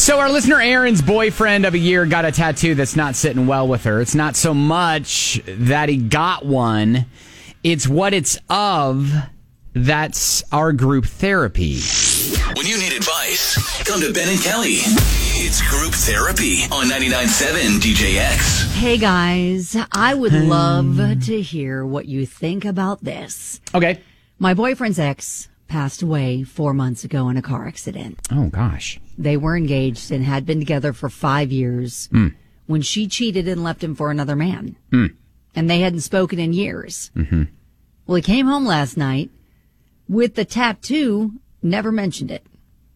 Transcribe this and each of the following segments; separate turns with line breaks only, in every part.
So our listener Aaron's boyfriend of a year got a tattoo that's not sitting well with her. It's not so much that he got one. It's what it's of that's our group therapy.
When you need advice, come to Ben and Kelly. It's group therapy on 99.7 DJX.
Hey guys, I would love to hear what you think about this.
Okay.
My boyfriend's ex passed away 4 months ago in a car accident.
Oh, gosh.
They were engaged and had been together for 5 years when she cheated and left him for another man. And they hadn't spoken in years. Well, he came home last night with the tattoo, never mentioned it.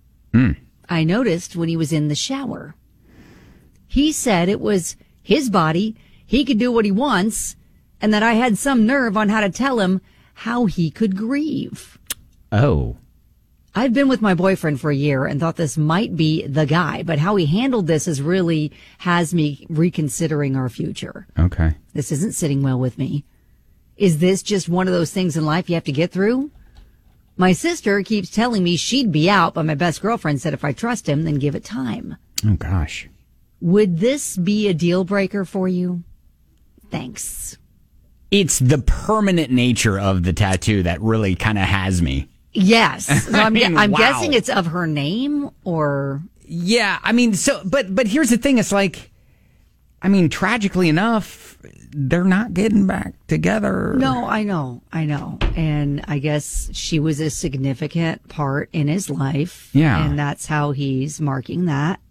I noticed when he was in the shower. He said it was his body, he could do what he wants, and that I had some nerve on how to tell him how he could grieve.
Oh.
I've been with my boyfriend for a year and thought this might be the guy, but how he handled this has me reconsidering our future.
Okay.
This isn't sitting well with me. Is this just one of those things in life you have to get through? My sister keeps telling me she'd be out, but my best girlfriend said if I trust him, then give it time.
Oh, gosh.
Would this be a deal breaker for you? Thanks.
It's the permanent nature of the tattoo that really kind of has me.
Yes. So I'm
wow.
guessing it's of her name or...
Yeah, I mean, but here's the thing. It's like, I mean, tragically enough, they're not getting back together.
No, I know. And I guess she was a significant part in his life.
Yeah.
And that's how he's marking that.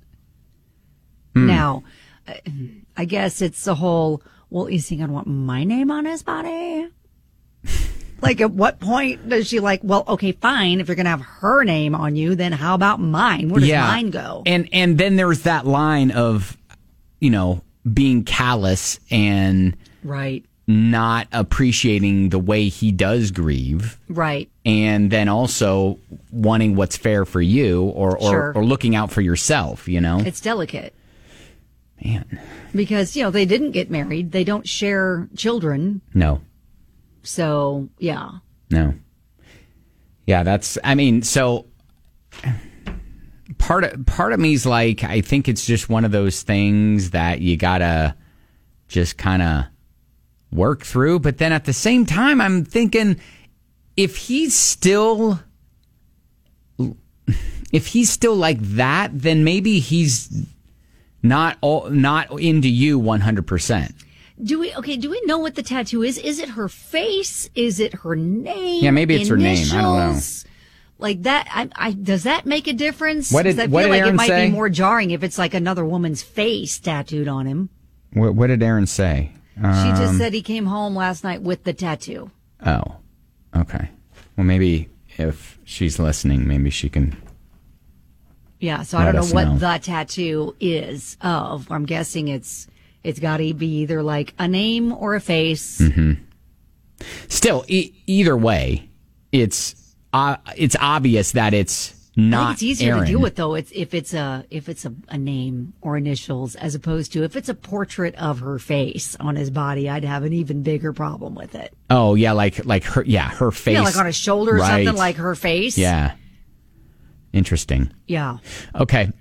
Now, I guess it's the whole, well, is he going to want my name on his body? Like, at what point does she well, okay, fine. If you're going to have her name on you, then how about mine? Where does mine go?
And then there's that line of, being callous and
right,
not appreciating the way he does grieve.
Right. And
then also wanting what's fair for you or looking out for yourself,
It's delicate.
Man.
Because, they didn't get married. They don't share children.
No.
So, yeah.
No. Yeah, so part of me's like, I think it's just one of those things that you gotta just kind of work through. But then at the same time, I'm thinking if he's still like that, then maybe he's not into you 100%.
Do we know what the tattoo is? Is it her face? Is it her name?
Yeah, maybe it's her name. I don't know.
Like that, does that make a difference?
What did
I feel like
Aaron
it might
say?
be more jarring if it's like another woman's face tattooed on him.
What did Aaron say?
She just said he came home last night with the tattoo.
Oh, okay. Well, maybe if she's listening, maybe she can.
Yeah, so I don't know what the tattoo is of. I'm guessing it's got to be either like a name or a face.
Mm-hmm. Still, either way, it's obvious that it's not.
I think it's easier
Aaron.
to deal with though. If it's a name or initials as opposed to if it's a portrait of her face on his body, I'd have an even bigger problem with it.
Oh yeah, like her face.
Yeah, like on his shoulder or something like her face.
Yeah. Interesting.
Yeah.
Okay.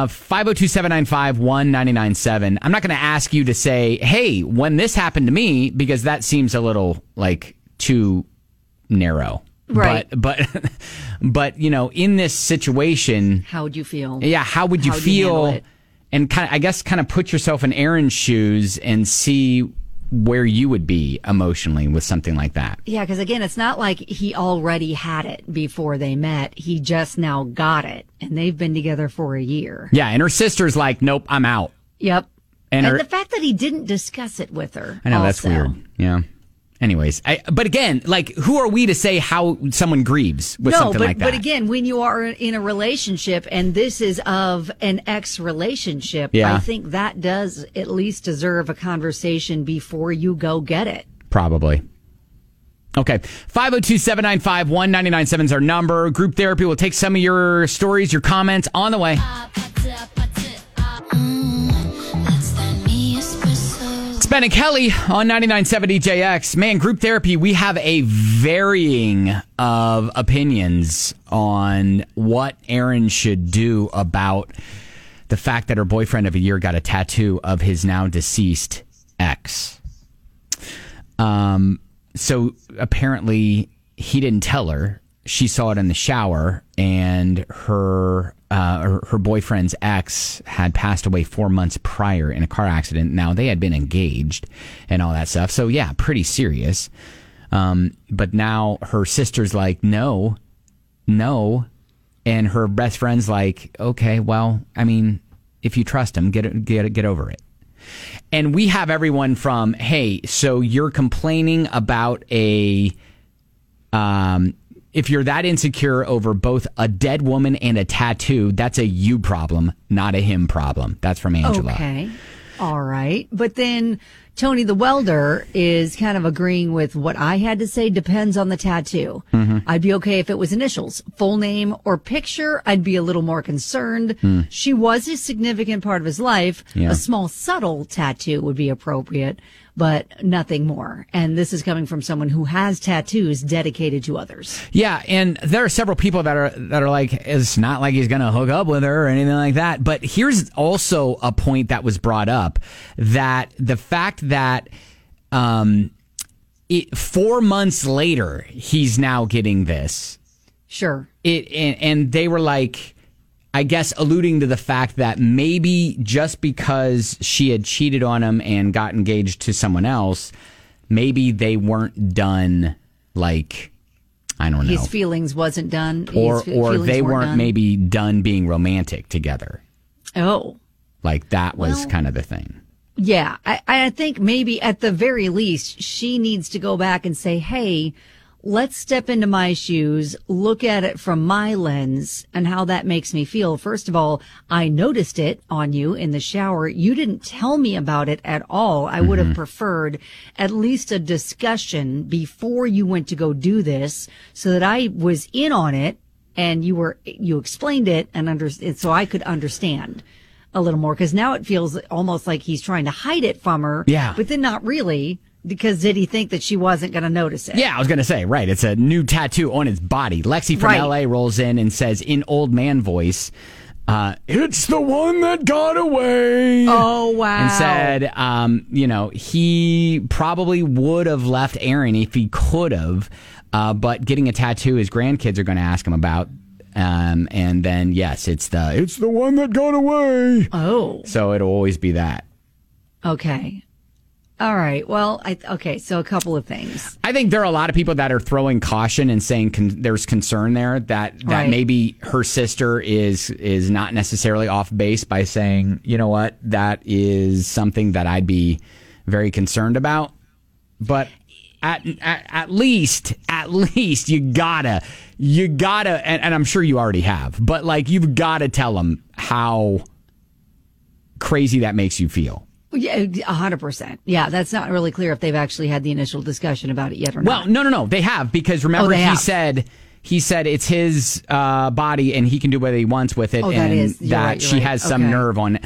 502-795-1997. I'm not going to ask you to say, hey, when this happened to me, because that seems a little too narrow.
Right.
But in this situation,
how would you feel?
Yeah. How would you feel? And kind of put yourself in Aaron's shoes and see where you would be emotionally with something like that.
Yeah, because again, it's not like he already had it before they met. He just now got it, and they've been together for a year.
Yeah, and her sister's like, nope, I'm out.
Yep. And the fact that he didn't discuss it with her.
I know, that's weird. Yeah. Anyways, but again, who are we to say how someone grieves with something like that?
But again, when you are in a relationship and this is of an ex relationship,
yeah.
I think that does at least deserve a conversation before you go get it.
Probably. Okay. 502-795-1997 is our number. Group therapy will take some of your stories, your comments on the way. Ben and Kelly on 99.7 DJX. Man, group therapy, we have a varying of opinions on what Aaron should do about the fact that her boyfriend of a year got a tattoo of his now deceased ex. So apparently he didn't tell her. She saw it in the shower, and her boyfriend's ex had passed away 4 months prior in a car accident. Now, they had been engaged and all that stuff. So, yeah, pretty serious. But now her sister's like, no. And her best friend's like, okay, well, I mean, if you trust him, get over it. And we have everyone from, hey, so you're complaining about if you're that insecure over both a dead woman and a tattoo, that's a you problem, not a him problem. That's from Angela.
Okay. All right. But then Tony the welder is kind of agreeing with what I had to say. Depends on the tattoo. Mm-hmm. I'd be okay if it was initials, full name or picture. I'd be a little more concerned. She was a significant part of his life.
Yeah.
A small, subtle tattoo would be appropriate, but nothing more. And this is coming from someone who has tattoos dedicated to others.
Yeah, and there are several people that are like, it's not like he's going to hook up with her or anything like that. But here's also a point that was brought up, that the fact that 4 months later he's now getting this.
Sure.
And they were like, I guess alluding to the fact that maybe just because she had cheated on him and got engaged to someone else, maybe they weren't done, like, I don't know.
His feelings wasn't done.
Or they weren't maybe done being romantic together.
Oh.
Like that was kind of the thing.
Yeah. I think maybe at the very least, she needs to go back and say, hey, let's step into my shoes, look at it from my lens and how that makes me feel. First of all, I noticed it on you in the shower. You didn't tell me about it at all. I would have preferred at least a discussion before you went to go do this so that I was in on it and you explained it and so I could understand a little more. Cause now it feels almost like he's trying to hide it from her.
Yeah.
But then not really. Because did he think that she wasn't going to notice it?
Yeah, I was going to say, right. It's a new tattoo on his body. Lexi from LA rolls in and says in old man voice, it's the one that got away.
Oh, wow.
And said, he probably would have left Aaron if he could have. But getting a tattoo his grandkids are going to ask him about. And then, yes, it's the one that got away.
Oh.
So it'll always be that.
Okay. All right. Well, so a couple of things.
I think there are a lot of people that are throwing caution and saying there's concern there that maybe her sister is not necessarily off base by saying, you know what, that is something that I'd be very concerned about. But at least you gotta, and I'm sure you already have, but like you've got to tell them how crazy that makes you feel.
Yeah, 100%. Yeah, that's not really clear if they've actually had the initial discussion about it yet or not.
Well, no. They have, because remember he said it's his body and he can do whatever he wants with it, and she has some nerve on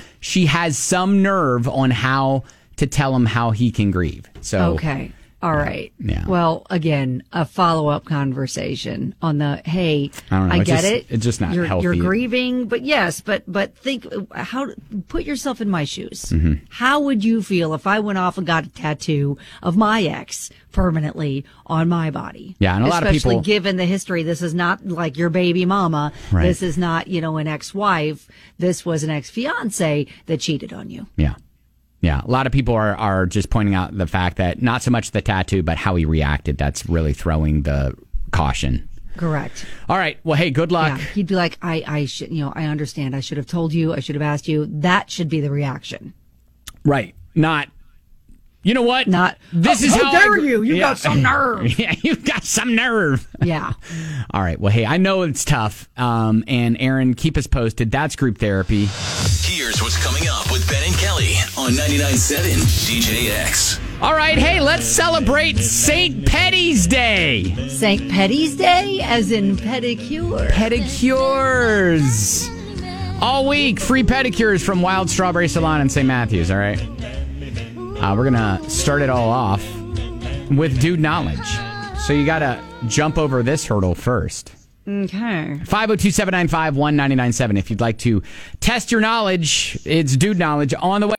how to tell him how he can grieve. So
okay. All right.
Yeah.
Well, again, a follow-up conversation on the, hey,
I don't know.
I get it.
It's just not healthy.
You're grieving, but yes, but think put yourself in my shoes. Mm-hmm. How would you feel if I went off and got a tattoo of my ex permanently on my body?
Yeah, and a lot of people,
especially given the history, this is not like your baby mama.
Right.
This is not, an ex-wife. This was an ex-fiance that cheated on you.
Yeah. Yeah, a lot of people are just pointing out the fact that not so much the tattoo, but how he reacted. That's really throwing the caution.
Correct.
All right. Well, hey, good luck.
Yeah, he'd be like, I should, I understand. I should have told you. I should have asked you. That should be the reaction.
Right. Not, you know what?
Not,
this is how
dare you? You got some nerve.
Yeah, you've got some nerve.
Yeah.
All right. Well, hey, I know it's tough. And Aaron, keep us posted. That's Group Therapy.
Here's what's coming up with Ben and Kelly on 99.7 DJX.
All right. Hey, let's celebrate St. Petty's Day.
St. Petty's Day, as in pedicure.
Pedicures. All week, free pedicures from Wild Strawberry Salon in St. Matthews. All right. We're going to start it all off with Dude Knowledge. So you got to jump over this hurdle first.
Okay.
502-795-1997 if you'd like to test your knowledge. It's Dude Knowledge on the way.